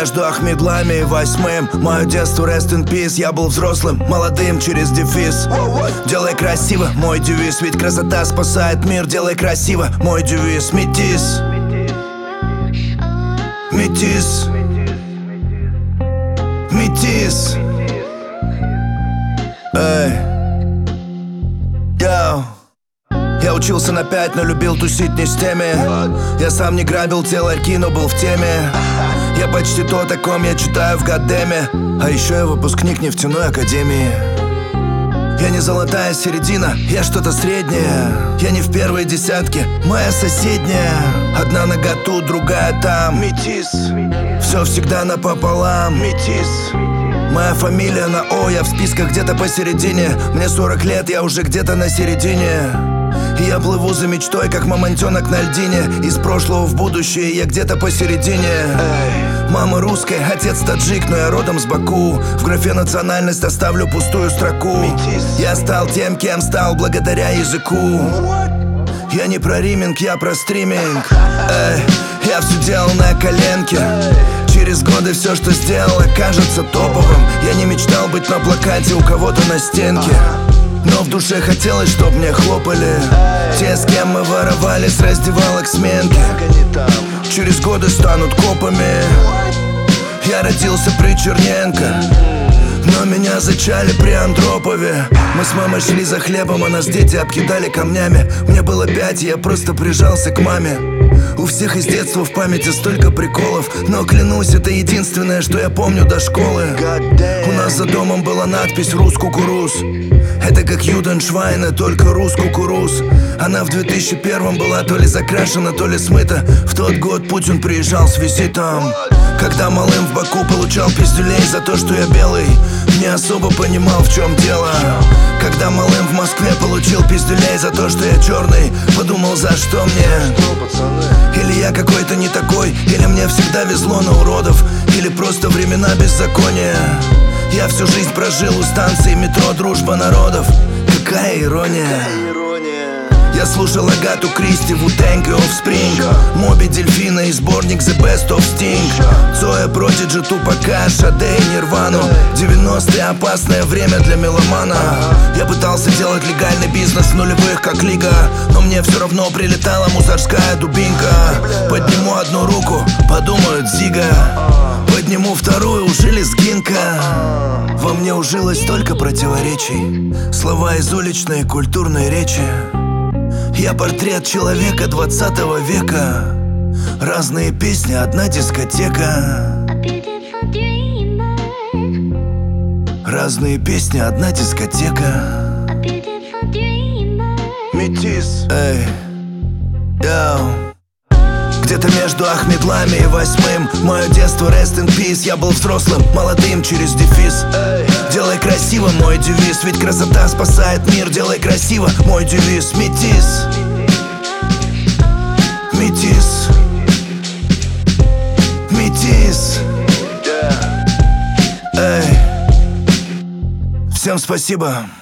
между Ахмедлами и 8-м. Мое детство rest in peace. Я был взрослым, молодым через дефис. Делай красиво, мой девиз. Ведь красота спасает мир. Делай красиво, мой девиз. Метис. Метис. Метис. Эй. Йоу. Я учился на 5, но любил тусить не с теми. Я сам не грабил те ларьки, но был в теме. Я почти то, о ком я читаю в Гадеме. А еще я выпускник нефтяной академии. Я не золотая середина, я что-то среднее. Я не в первой десятке, моя соседняя. Одна нога тут, другая там. Метис. Все всегда напополам. Метис. Моя фамилия на О, я в списках где-то посередине. Мне 40 лет, я уже где-то на середине. И я плыву за мечтой, как мамонтенок на льдине. Из прошлого в будущее, я где-то посередине. Мама русская, отец таджик, но я родом с Баку. В графе национальность оставлю пустую строку. Я стал тем, кем стал благодаря языку. Я не про риминг, я про стриминг. Я все делал на коленке. Через годы все, что сделал, кажется топовым. Я не мечтал быть на плакате у кого-то на стенке, но в душе хотелось, чтоб мне хлопали те, с кем мы воровали с раздевалок сменки. Через годы станут копами. Я родился при Черненко, но меня зачали при Андропове. Мы с мамой шли за хлебом, а нас дети обкидали камнями. Мне было 5, и я просто прижался к маме. У всех из детства в памяти столько приколов, но клянусь, это единственное, что я помню до школы. У нас за домом была надпись «Рус кукуруз». Это как Юденшвайна, только рус кукуруз. Она в 2001 была то ли закрашена, то ли смыта. В тот год Путин приезжал с визитом. Когда малым в Баку получал пиздюлей за то, что я белый, не особо понимал, в чем дело. Когда малым в Москве получил пиздюлей за то, что я черный, подумал, за что мне? Или я какой-то не такой, или мне всегда везло на уродов, или просто времена беззакония. Я всю жизнь прожил у станции метро «Дружба народов». Какая ирония. Я слушал Агату Кристи, Wu-Tang и Offspring, Моби Дельфина и сборник The Best of Sting, Цоя, Продиджи, Тупака, Шаде и Нирвану. 90-е опасное время для меломана. Я пытался делать легальный бизнес в нулевых, как Лига, но мне все равно прилетала мусорская дубинка. Подниму одну руку, подумают Зига. Подниму вторую, уже лезгинка. Во мне ужилось столько противоречий, слова из уличной культурной речи. Я портрет человека 20 века. Разные песни, одна дискотека. Разные песни, одна дискотека. Метис. Эй, йоу. Где-то между Ахмедлами и 8-м. Мое детство rest in peace. Я был взрослым, молодым через дефис. Делай красиво, мой девиз. Ведь красота спасает мир. Делай красиво, мой девиз. Метис. Метис. Метис. Эй. Всем спасибо.